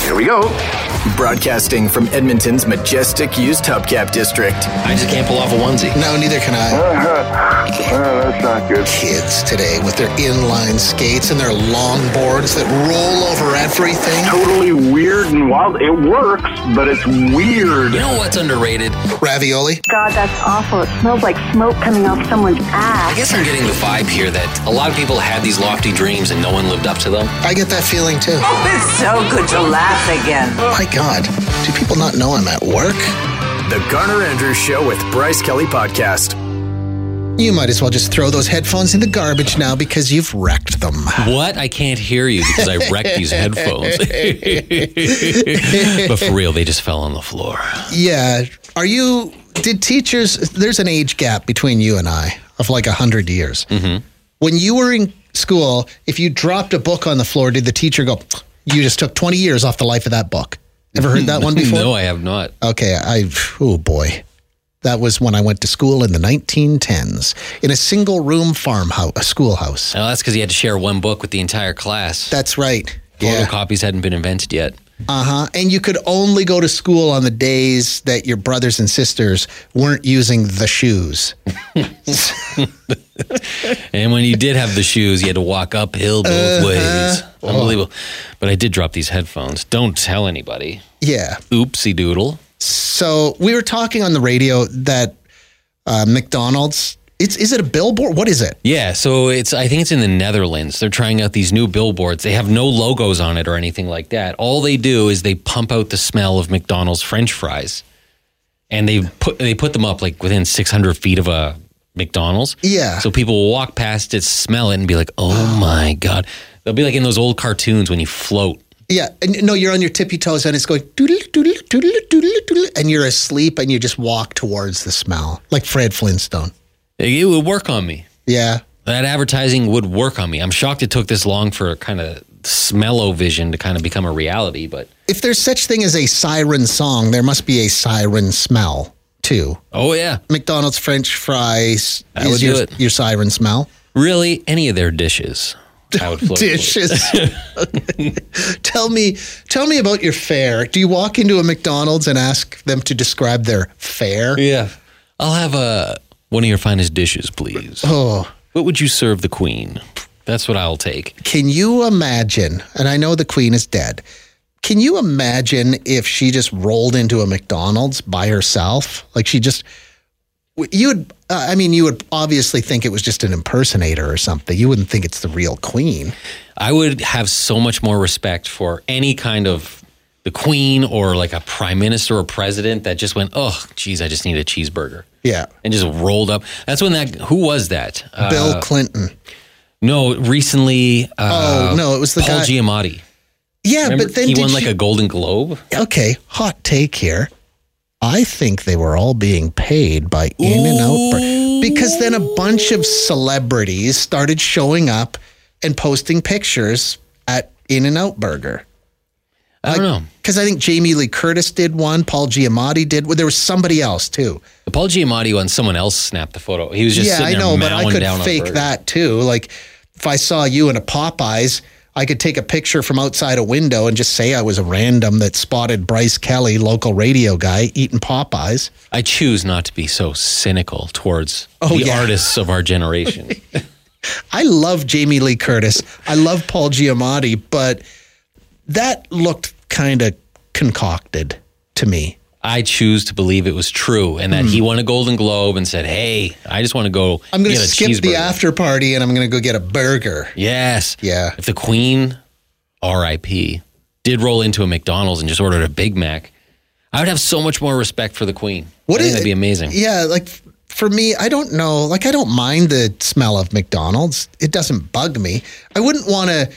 Here we go. Broadcasting from Edmonton's majestic used hubcap district. I just can't pull off a onesie. No, neither can I. That's not good. Kids today with their inline skates and their long boards that roll over everything. Totally weird and wild. It works, but it's weird. You know what's underrated? Ravioli. God, that's awful. It smells like smoke coming off someone's ass. I guess I'm getting the vibe here that a lot of people had these lofty dreams and no one lived up to them. I get that feeling too. Oh, it's so good to laugh again. My God, do people not know I'm at work? The Garner Andrews Show with Bryce Kelly Podcast. You might as well just throw those headphones in the garbage now because you've wrecked them. What? I can't hear you because I wrecked these headphones. But for real, they just fell on the floor. Yeah. Did teachers, there's an age gap between you and I of like 100 years. Mm-hmm. When you were in school, if you dropped a book on the floor, did the teacher go, you just took 20 years off the life of that book? Ever heard that one before? No, I have not. Okay, oh boy. That was when I went to school in the 1910s in a single-room schoolhouse. Oh, that's because you had to share one book with the entire class. That's right. Yeah. Photocopies hadn't been invented yet. Uh-huh. And you could only go to school on the days that your brothers and sisters weren't using the shoes. And when you did have the shoes, you had to walk uphill both ways. Unbelievable. But I did drop these headphones. Don't tell anybody. Yeah. Oopsie doodle. So we were talking on the radio that McDonald's, is it a billboard? What is it? Yeah, so I think it's in the Netherlands. They're trying out these new billboards. They have no logos on it or anything like that. All they do is they pump out the smell of McDonald's French fries. And they put them up like within 600 feet of a McDonald's. Yeah. So people will walk past it, smell it, and be like, oh my God. They'll be like in those old cartoons when you float. Yeah. And no, you're on your tippy toes and it's going doodle, doodle, doodle, doodle, doodle, and you're asleep and you just walk towards the smell like Fred Flintstone. It would work on me. Yeah. That advertising would work on me. I'm shocked it took this long for kind of smell-o-vision to kind of become a reality, but... If there's such thing as a siren song, there must be a siren smell, too. Oh, yeah. McDonald's French fries is your siren smell? Really, any of their dishes. I would float. Dishes. Tell me about your fare. Do you walk into a McDonald's and ask them to describe their fare? Yeah. I'll have one of your finest dishes, please. Oh. What would you serve the Queen? That's what I'll take. Can you imagine, and I know the Queen is dead, can you imagine if she just rolled into a McDonald's by herself? Like you would obviously think it was just an impersonator or something. You wouldn't think it's the real Queen. I would have so much more respect for any kind of the Queen or like a prime minister or president that just went, oh, geez, I just need a cheeseburger. Yeah. And just rolled up. That's when who was that? Bill Clinton. No, recently. It was the Paul guy. Giamatti. Yeah, Remember, but then he won like a Golden Globe. Okay, hot take here. I think they were all being paid by In-N-Out Burger because then a bunch of celebrities started showing up and posting pictures at In-N-Out Burger. I don't know. Because I think Jamie Lee Curtis did one. Paul Giamatti did. Well, there was somebody else, too. The Paul Giamatti one, someone else snapped the photo. He was just sitting there but I could down fake that, too. Like, if I saw you in a Popeyes, I could take a picture from outside a window and just say I was a random that spotted Bryce Kelly, local radio guy, eating Popeyes. I choose not to be so cynical towards the artists of our generation. I love Jamie Lee Curtis. I love Paul Giamatti, but that looked kind of concocted to me. I choose to believe it was true and that he won a Golden Globe and said, hey, I just want to go I'm going to get a skip cheeseburger. the after party and I'm going to go get a burger. Yes. Yeah. If the Queen, R.I.P., did roll into a McDonald's and just ordered a Big Mac, I would have so much more respect for the Queen. I think that'd be amazing. Yeah, like for me, I don't know. Like I don't mind the smell of McDonald's. It doesn't bug me. I wouldn't want to...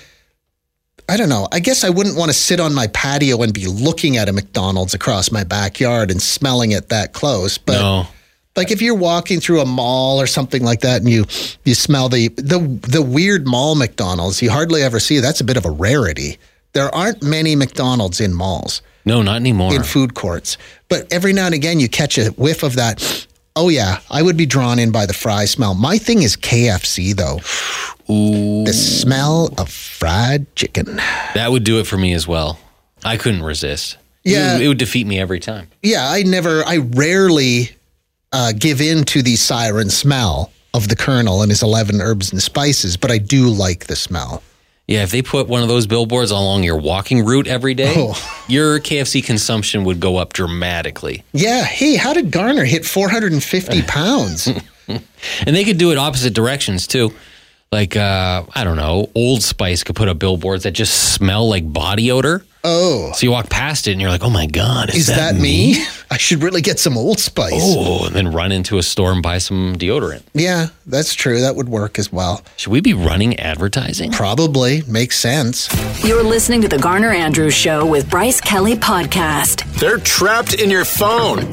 I don't know. I guess I wouldn't want to sit on my patio and be looking at a McDonald's across my backyard and smelling it that close. But no. Like if you're walking through a mall or something like that and you smell the weird mall McDonald's, you hardly ever see. That's a bit of a rarity. There aren't many McDonald's in malls. No, not anymore. In food courts. But every now and again you catch a whiff of that. Oh, yeah. I would be drawn in by the fry smell. My thing is KFC, though. Ooh. The smell of fried chicken. That would do it for me as well. I couldn't resist. Yeah. It would defeat me every time. Yeah, I rarely give in to the siren smell of the Colonel and his 11 herbs and spices, but I do like the smell. Yeah, if they put one of those billboards along your walking route every day, your KFC consumption would go up dramatically. Yeah. Hey, how did Garner hit 450 pounds? And they could do it opposite directions, too. Like, I don't know, Old Spice could put up billboards that just smell like body odor. Oh. So you walk past it and you're like, oh my God, is that me? I should really get some Old Spice. Oh, and then run into a store and buy some deodorant. Yeah, that's true. That would work as well. Should we be running advertising? Probably. Makes sense. You're listening to the Garner Andrews Show with Bryce Kelly Podcast. They're trapped in your phone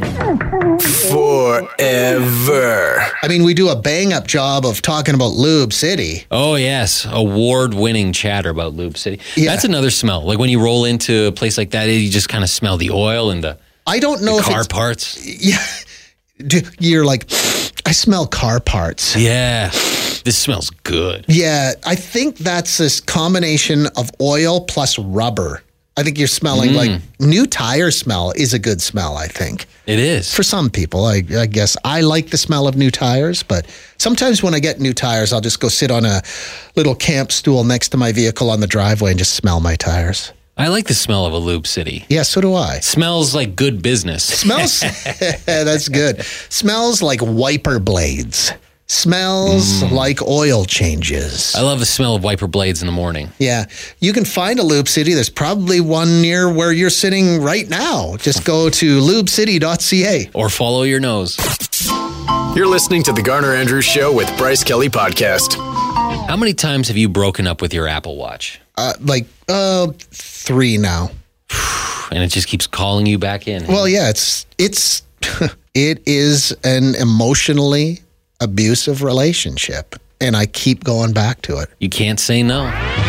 forever. I mean, we do a bang-up job of talking about Lube City. Oh, yes. Award-winning chatter about Lube City. Yeah. That's another smell. Like when you roll into a place like that, you just kind of smell the oil and the I don't know if car it's, parts. Yeah. You're like, I smell car parts. Yeah. This smells good. Yeah. I think that's this combination of oil plus rubber. I think you're smelling like new tire smell is a good smell, I think. It is. For some people, I guess. I like the smell of new tires, but sometimes when I get new tires, I'll just go sit on a little camp stool next to my vehicle on the driveway and just smell my tires. I like the smell of a Lube City. Yeah, so do I. Smells like good business. Smells, that's good. Smells like wiper blades. Smells like oil changes. I love the smell of wiper blades in the morning. Yeah. You can find a Lube City. There's probably one near where you're sitting right now. Just go to lubecity.ca. Or follow your nose. You're listening to the Garner Andrews Show with Bryce Kelly Podcast. How many times have you broken up with your Apple Watch? 3 now. And it just keeps calling you back in. Well, yeah, it is an emotionally abusive relationship, and I keep going back to it. You can't say no.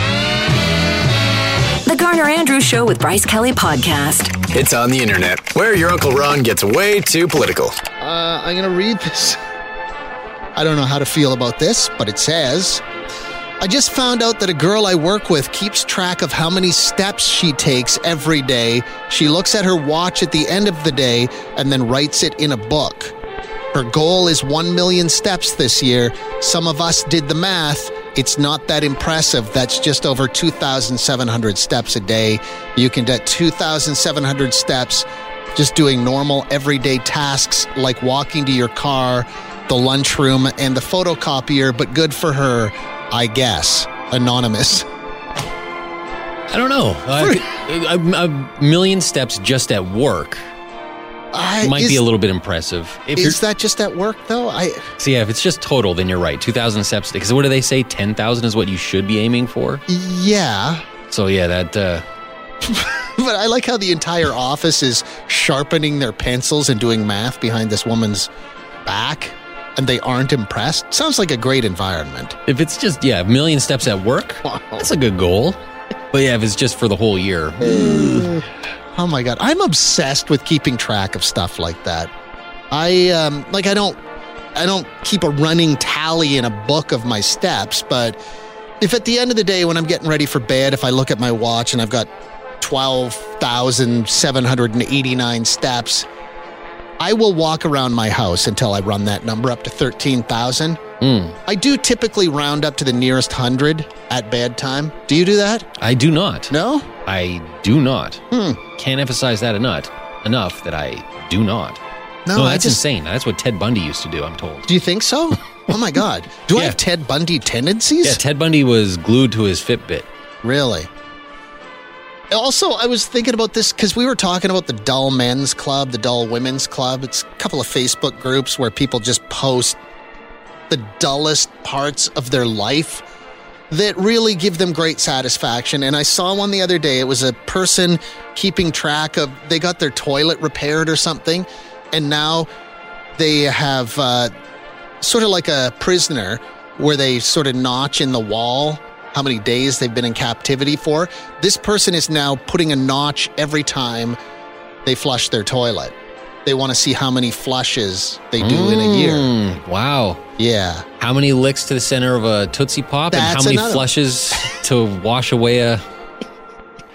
The Garner Andrews Show with Bryce Kelly Podcast. It's on the internet, where your Uncle Ron gets way too political. I'm going to read this. I don't know how to feel about this, but it says, I just found out that a girl I work with keeps track of how many steps she takes every day. She looks at her watch at the end of the day and then writes it in a book. Her goal is 1 million steps this year. Some of us did the math. It's not that impressive. That's just over 2,700 steps a day. You can get 2,700 steps just doing normal everyday tasks like walking to your car, the lunchroom, and the photocopier, but good for her, I guess. Anonymous. I don't know. A million steps just at work might be a little bit impressive. Is that just at work, though? So yeah, if it's just total, then you're right. 2,000 steps. Because what do they say? 10,000 is what you should be aiming for? Yeah. So yeah, that... But I like how the entire office is sharpening their pencils and doing math behind this woman's back, and they aren't impressed. Sounds like a great environment. If it's just, a million steps at work, that's a good goal. But yeah, if it's just for the whole year. Oh my God. I'm obsessed with keeping track of stuff like that. I don't keep a running tally in a book of my steps, but if at the end of the day when I'm getting ready for bed, if I look at my watch and I've got 12,789 steps, I will walk around my house until I run that number up to 13,000. I do typically round up to the nearest 100 at bedtime. Do you do that? I do not. No? I do not. Can't emphasize that enough that I do not. No, that's insane. That's what Ted Bundy used to do, I'm told. Do you think so? Oh my God. Do I have Ted Bundy tendencies? Yeah, Ted Bundy was glued to his Fitbit. Really? Also, I was thinking about this because we were talking about the Dull Men's Club, the Dull Women's Club. It's a couple of Facebook groups where people just post the dullest parts of their life that really give them great satisfaction. And I saw one the other day. It was a person keeping track of, they got their toilet repaired or something, and now they have sort of like a prisoner where they sort of notch in the wall how many days they've been in captivity for. This person is now putting a notch every time they flush their toilet. They want to see how many flushes they do in a year. Wow. Yeah. How many licks to the center of a Tootsie Pop? That's and how many flushes to wash away a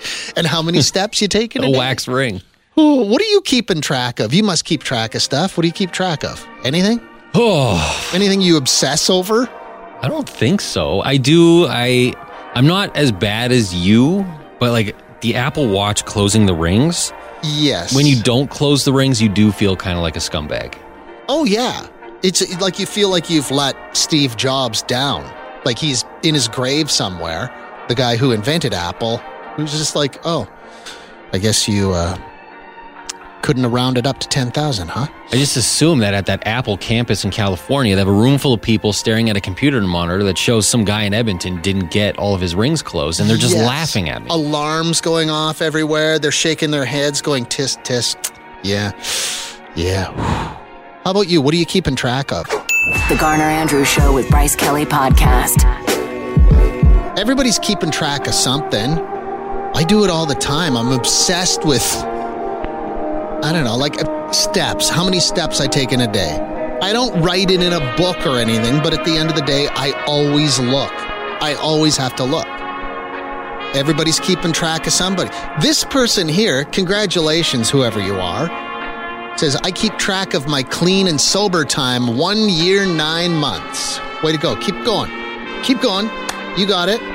And how many steps you take in a A day? wax ring. Ooh, what are you keeping track of? You must keep track of stuff. What do you keep track of? Anything? Oh, Anything you obsess over? I don't think so. I do. I'm not as bad as you, but like the Apple Watch closing the rings. Yes. When you don't close the rings, you do feel kind of like a scumbag. Oh, yeah. It's like you feel like you've let Steve Jobs down. Like he's in his grave somewhere, the guy who invented Apple, who's just like, oh, I guess you couldn't have rounded up to 10,000, huh? I just assume that at that Apple campus in California, they have a room full of people staring at a computer monitor that shows some guy in Edmonton didn't get all of his rings closed, and they're just Yes. laughing at me. Alarms going off everywhere. They're shaking their heads, going tisk, tisk. Yeah. Yeah. How about you? What are you keeping track of? The Garner Andrews Show with Bryce Kelly Podcast. Everybody's keeping track of something. I do it all the time. I'm obsessed with, I don't know, like steps. How many steps I take in a day. I don't write it in a book or anything, but at the end of the day, I always look. I always have to look. Everybody's keeping track of somebody. This person here, congratulations, whoever you are, says, I keep track of my clean and sober time 1 year, 9 months. Way to go. Keep going. Keep going. You got it.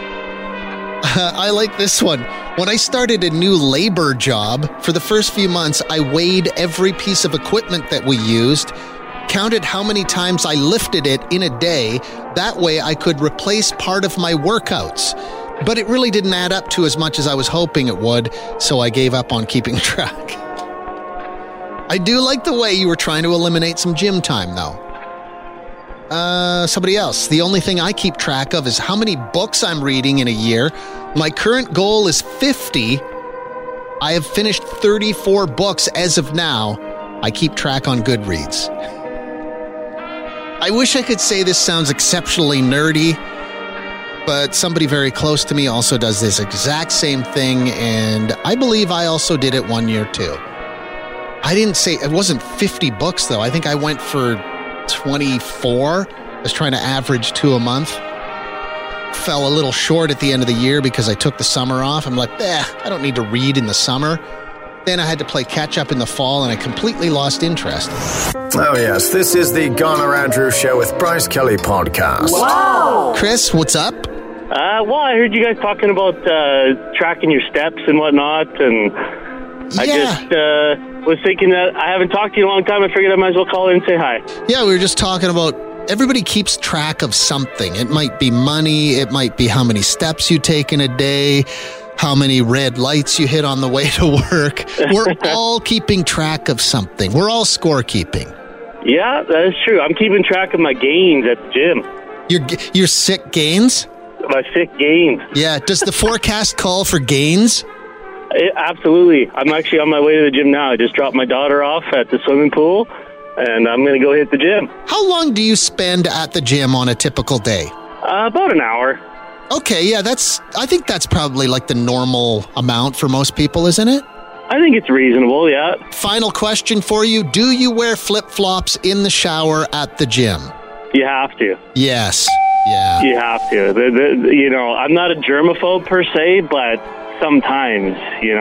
I like this one. When I started a new labor job, for the first few months, I weighed every piece of equipment that we used, counted how many times I lifted it in a day. That way I could replace part of my workouts. But it really didn't add up to as much as I was hoping it would, so I gave up on keeping track. I do like the way you were trying to eliminate some gym time, though. Somebody else. The only thing I keep track of is how many books I'm reading in a year. My current goal is 50. I have finished 34 books as of now. I keep track on Goodreads. I wish I could say this sounds exceptionally nerdy, but somebody very close to me also does this exact same thing, and I believe I also did it 1 year too. I didn't say, it wasn't 50 books though. I think I went for 24. I was trying to average 2 a month. Fell a little short at the end of the year because I took the summer off. I'm like, I don't need to read in the summer. Then I had to play catch up in the fall and I completely lost interest. Oh, yes, this is the Garner Andrews Show with Bryce Kelly Podcast. Wow! Chris, what's up? Well, I heard you guys talking about tracking your steps and whatnot, and I just was thinking that I haven't talked to you in a long time. I figured I might as well call in and say hi. Yeah, we were just talking about everybody keeps track of something. It might be money. It might be how many steps you take in a day, how many red lights you hit on the way to work. We're all keeping track of something. We're all scorekeeping. Yeah, that is true. I'm keeping track of my gains at the gym. Your sick gains? My sick gains. Yeah. Does the forecast call for gains? Absolutely. I'm actually on my way to the gym now. I just dropped my daughter off at the swimming pool, and I'm going to go hit the gym. How long do you spend at the gym on a typical day? About an hour. Okay, yeah, I think that's probably like the normal amount for most people, isn't it? I think it's reasonable, yeah. Final question for you. Do you wear flip-flops in the shower at the gym? You have to. Yes. Yeah. You have to. I'm not a germaphobe per se, but sometimes,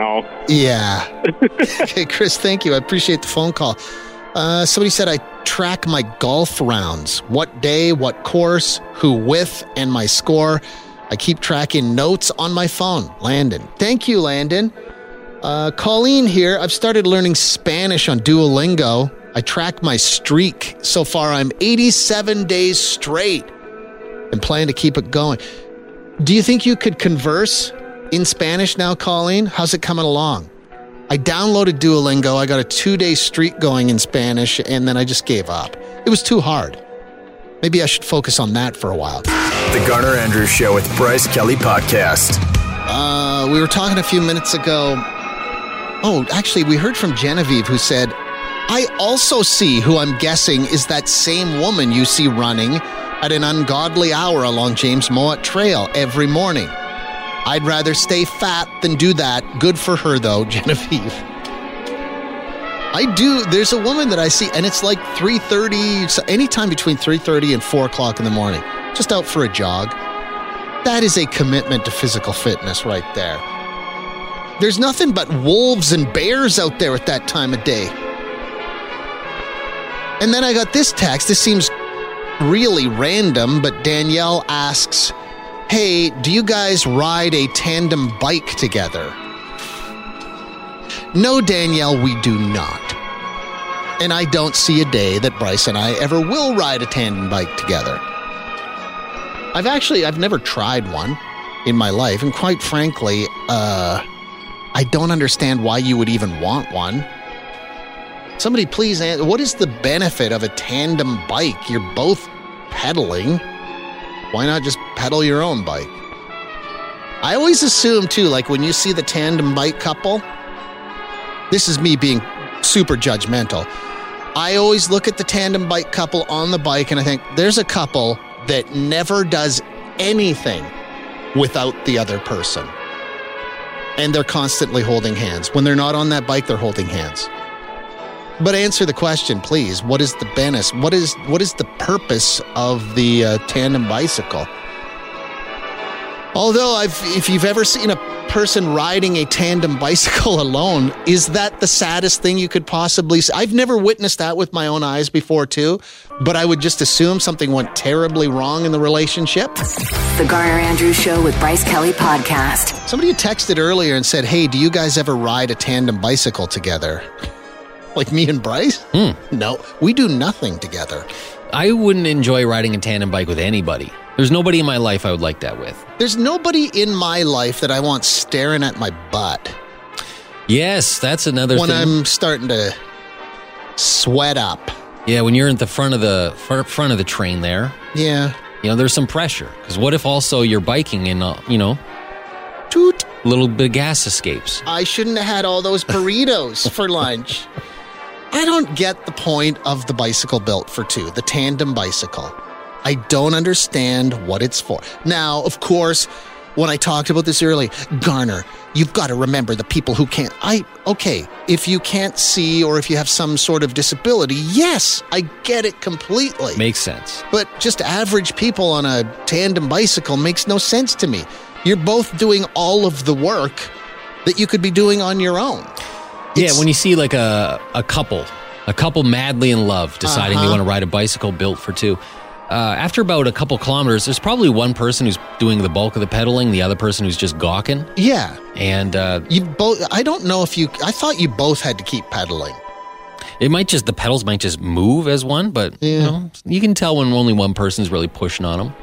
Yeah. Okay, Chris, thank you. I appreciate the phone call. Somebody said I track my golf rounds. What day, what course, who with, and my score. I keep tracking notes on my phone. Landon. Thank you, Landon. Colleen here. I've started learning Spanish on Duolingo. I track my streak. So far, I'm 87 days straight and plan to keep it going. Do you think you could converse in Spanish now, Colleen? How's it coming along? I downloaded Duolingo. I got a 2-day streak going in Spanish, and then I just gave up. It was too hard. Maybe I should focus on that for a while. The Garner Andrews Show with Bryce Kelly Podcast. We were talking a few minutes ago. Oh, actually, we heard from Genevieve who said, I also see who I'm guessing is that same woman you see running at an ungodly hour along James Mowat Trail every morning. I'd rather stay fat than do that. Good for her, though, Genevieve. I do. There's a woman that I see, and it's like 3:30, so anytime between 3:30 and 4 o'clock in the morning, just out for a jog. That is a commitment to physical fitness right there. There's nothing but wolves and bears out there at that time of day. And then I got this text. This seems really random, but Danielle asks, hey, do you guys ride a tandem bike together? No, Danielle, we do not. And I don't see a day that Bryce and I ever will ride a tandem bike together. I've never tried one in my life, and quite frankly, I don't understand why you would even want one. Somebody please answer, what is the benefit of a tandem bike? You're both pedaling. Why not just pedal your own bike? I always assume, too, like when you see the tandem bike couple, this is me being super judgmental. I always look at the tandem bike couple on the bike and I think, there's a couple that never does anything without the other person. And they're constantly holding hands. When they're not on that bike, they're holding hands. But answer the question, please. What is the benefit? What is the purpose of the tandem bicycle? Although, if you've ever seen a person riding a tandem bicycle alone, is that the saddest thing you could possibly see? I've never witnessed that with my own eyes before, too, but I would just assume something went terribly wrong in the relationship. The Garner Andrews Show with Bryce Kelly Podcast. Somebody had texted earlier and said, hey, do you guys ever ride a tandem bicycle together? Like me and Bryce? No, we do nothing together. I wouldn't enjoy riding a tandem bike with anybody. There's nobody in my life I would like that with. There's nobody in my life that I want staring at my butt. Yes, that's another when thing. I'm starting to sweat up. Yeah, when you're at the front of the train there. Yeah. You know, there's some pressure. Because what if also you're biking and, toot, a little bit of gas escapes? I shouldn't have had all those burritos for lunch. I don't get the point of the bicycle built for two, the tandem bicycle. I don't understand what it's for. Now, of course, when I talked about this earlier, Garner, you've got to remember the people who can't. Okay, if you can't see or if you have some sort of disability, yes, I get it completely. Makes sense. But just average people on a tandem bicycle makes no sense to me. You're both doing all of the work that you could be doing on your own. Yeah, when you see like a couple madly in love deciding they want to ride a bicycle built for two. After about a couple kilometers, there's probably one person who's doing the bulk of the pedaling, the other person who's just gawking. Yeah. And you both, I don't know if I thought you both had to keep pedaling. The pedals might just move as one, but you can tell when only one person's really pushing on them.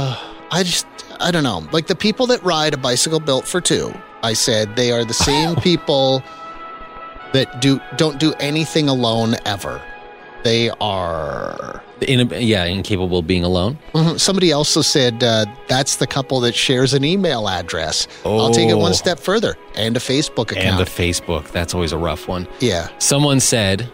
I don't know. Like the people that ride a bicycle built for two, I said they are the same people that don't do anything alone ever. They are incapable of being alone. Mm-hmm. Somebody also said that's the couple that shares an email address. I'll take it one step further, and a Facebook account. And a Facebook. That's always a rough one. Yeah. Someone said,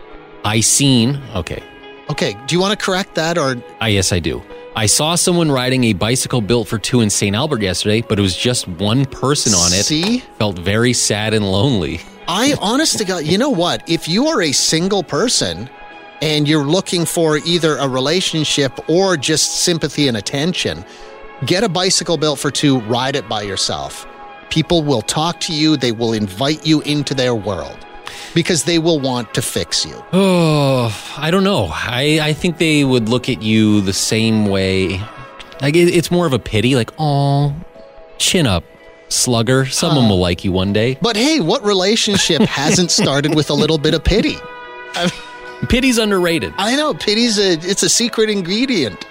Okay. Do you want to correct that or? Yes, I do. I saw someone riding a bicycle built for two in St. Albert yesterday, but it was just one person on it. See? Felt very sad and lonely. Honest to God, you know what? If you are a single person and you're looking for either a relationship or just sympathy and attention, get a bicycle built for two, ride it by yourself. People will talk to you. They will invite you into their world because they will want to fix you. Oh, I don't know. I think they would look at you the same way. Like it's more of a pity, like, oh, chin up, slugger. Someone will like you one day. But hey, what relationship hasn't started with a little bit of pity? Pity's underrated. I know. It's a secret ingredient.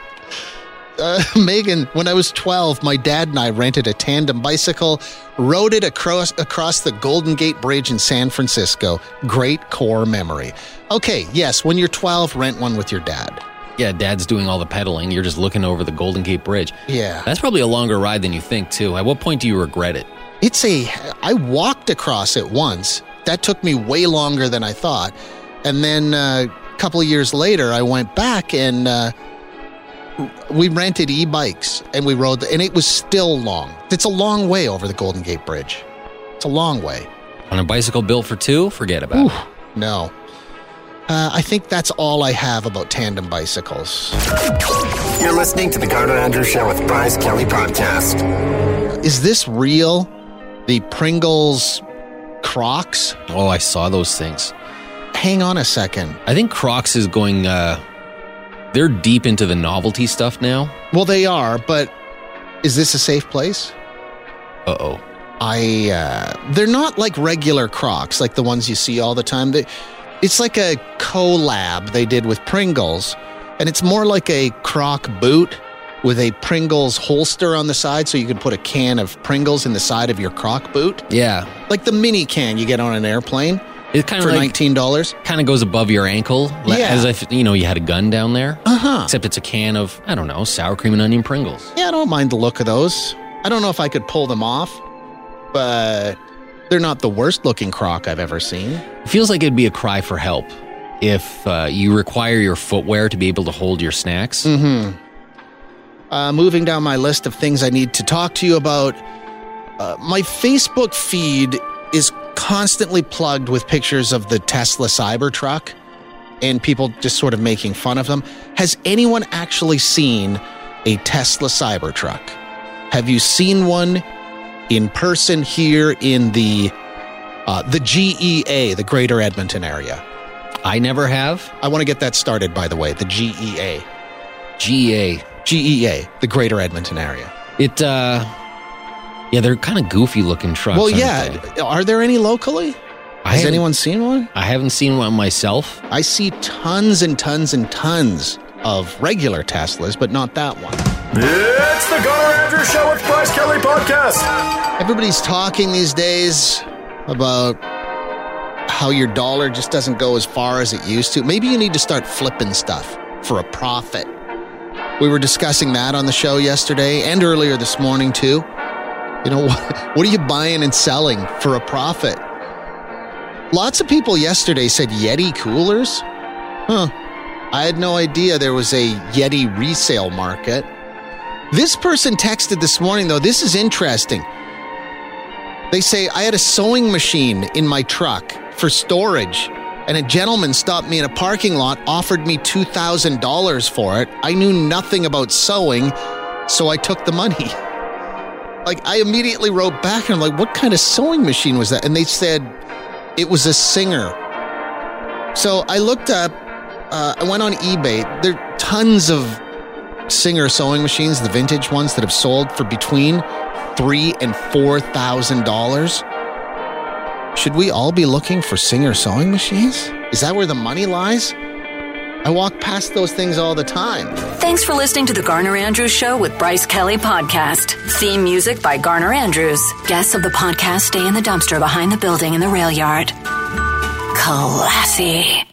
Megan, when I was 12, my dad and I rented a tandem bicycle, rode it across the Golden Gate Bridge in San Francisco. Great core memory. Okay, yes, when you're 12, rent one with your dad. Yeah, dad's doing all the pedaling. You're just looking over the Golden Gate Bridge. Yeah. That's probably a longer ride than you think, too. At what point do you regret it? I walked across it once. That took me way longer than I thought. And then a couple of years later, I went back and we rented e-bikes and we rode, and it was still long. It's a long way over the Golden Gate Bridge. It's a long way. On a bicycle built for two? Forget about it. No. I think that's all I have about tandem bicycles. You're listening to the Garner Andrews Show with Bryce Kelly Podcast. Is this real? the Pringles Crocs. Oh, I saw those things. Hang on a second. I think Crocs is going, they're deep into the novelty stuff now. Well, they are, but is this a safe place? Uh-oh. They're not like regular Crocs, like the ones you see all the time. It's like a collab they did with Pringles, and it's more like a Croc boot with a Pringles holster on the side, so you can put a can of Pringles in the side of your Croc boot. Yeah. Like the mini can you get on an airplane. It kind of for like, $19. Kind of goes above your ankle. Yeah. As if, you had a gun down there. Uh-huh. Except it's a can of, I don't know, sour cream and onion Pringles. Yeah, I don't mind the look of those. I don't know if I could pull them off, but they're not the worst looking Croc I've ever seen. It feels like it'd be a cry for help if you require your footwear to be able to hold your snacks. Mm-hmm. Moving down my list of things I need to talk to you about, my Facebook feed is constantly plugged with pictures of the Tesla Cybertruck and people just sort of making fun of them. Has anyone actually seen a Tesla Cybertruck? Have you seen one in person here in the GEA, the Greater Edmonton area? I never have. I want to get that started, by the way, the GEA. GEA, the Greater Edmonton area. Yeah, they're kind of goofy looking trucks. Well, yeah. Are there any locally? Has anyone seen one? I haven't seen one myself. I see tons and tons and tons of regular Teslas, but not that one. It's the Garner Andrews Show with Bryce Kelly Podcast. Everybody's talking these days about how your dollar just doesn't go as far as it used to. Maybe you need to start flipping stuff for a profit. We were discussing that on the show yesterday and earlier this morning, too. What are you buying and selling for a profit? Lots of people yesterday said Yeti coolers. I had no idea there was a Yeti resale market. This person texted this morning, though. This is interesting. They say, I had a sewing machine in my truck for storage, and a gentleman stopped me in a parking lot, offered me $2,000 for it. I knew nothing about sewing, so I took the money. I immediately wrote back, and I'm like, what kind of sewing machine was that? And they said it was a Singer. So I looked up, I went on eBay. There are tons of Singer sewing machines, the vintage ones that have sold for between $3,000 and $4,000. Should we all be looking for Singer sewing machines? Is that where the money lies? I walk past those things all the time. Thanks for listening to the Garner Andrews Show with Bryce Kelly Podcast. Theme music by Garner Andrews. Guests of the podcast stay in the dumpster behind the building in the rail yard. Classy.